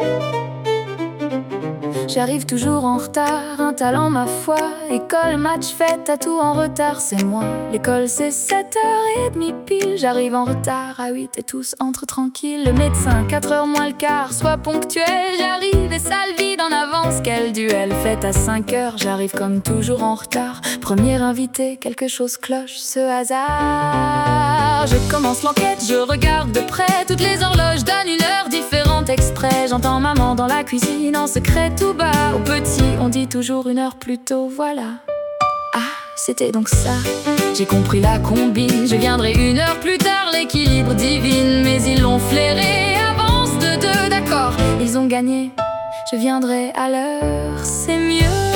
J'arrive toujours en retard, un talent ma foi. École, match, fête, à tout en retard, c'est moi. L'école c'est 7h30 pile. J'arrive en retard à 8 et tous entrent tranquilles. Le médecin 4h moins le quart, sois ponctuel. J'arrive et salle vide en avance, quel duel. Fête à 5h, j'arrive comme toujours en retard. Premier invité, quelque chose cloche, ce hasard. Je commence l'enquête, je regarde de près. Toutes les horloges donnent une heure différente exprès. J'entends maman dans la cuisine en secret tout bas. Au petit, on dit toujours une heure plus tôt, voilà. Ah, c'était donc ça, j'ai compris la combine. Je viendrai une heure plus tard, l'équilibre divine. Mais ils l'ont flairé, avance de deux, d'accord. Ils ont gagné, je viendrai à l'heure, c'est mieux.